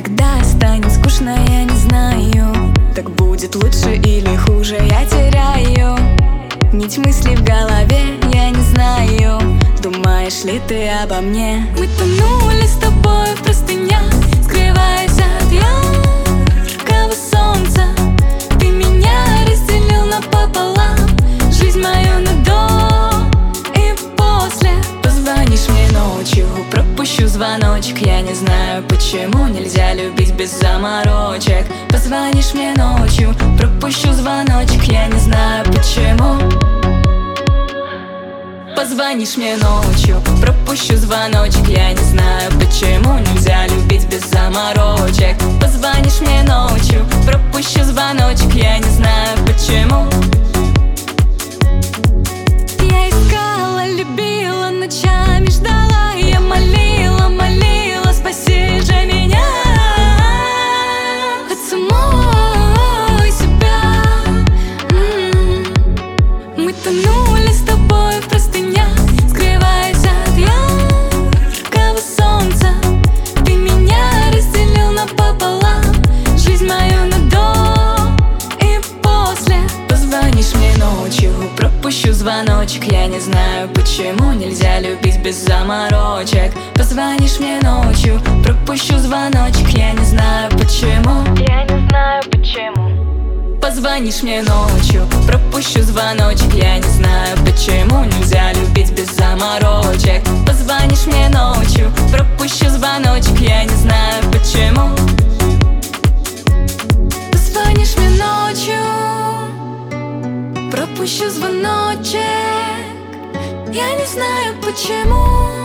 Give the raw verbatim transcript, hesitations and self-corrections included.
Когда станет скучно, я не знаю, так будет лучше или хуже, я теряю нить мыслей в голове, я не знаю, думаешь ли ты обо мне? Мы тонули с тобой в простынях, скрываясь от яркого солнца. Ты меня разделил напополам, жизнь мою на до и после. Позвонишь мне ночью, пропущу звоночек. Я не знаю, почему нельзя любить без заморочек. Позвонишь мне ночью, пропущу звоночек. Я не знаю, почему. Позвонишь мне ночью, пропущу звоночек. Я не знаю, почему нельзя любить без заморочек. Позвонишь мне ночью, пропущу звоночек. Я не знаю, почему. Я искала, любила, ночами ждала. Я молила, молила, спаси же меня от самой себя. М-м-м. Мы тонули с тобой в простынях, скрываясь от яркого солнца. Ты меня разделил напополам, жизнь мою на до и после. Позвонишь мне ночью, пропущу звоночек. Я не знаю, почему нельзя любить без заморочек. Позвонишь мне ночью, пропущу звоночек. Я не знаю, почему. Я не знаю почему. Позвонишь мне ночью, пропущу звоночек. Я не знаю, почему нельзя любить без заморочек. Позвонишь мне ночью, пропущу звоночек. Я не знаю, почему. Позвонишь мне ночью, пропущу звоночек. Я не знаю, почему.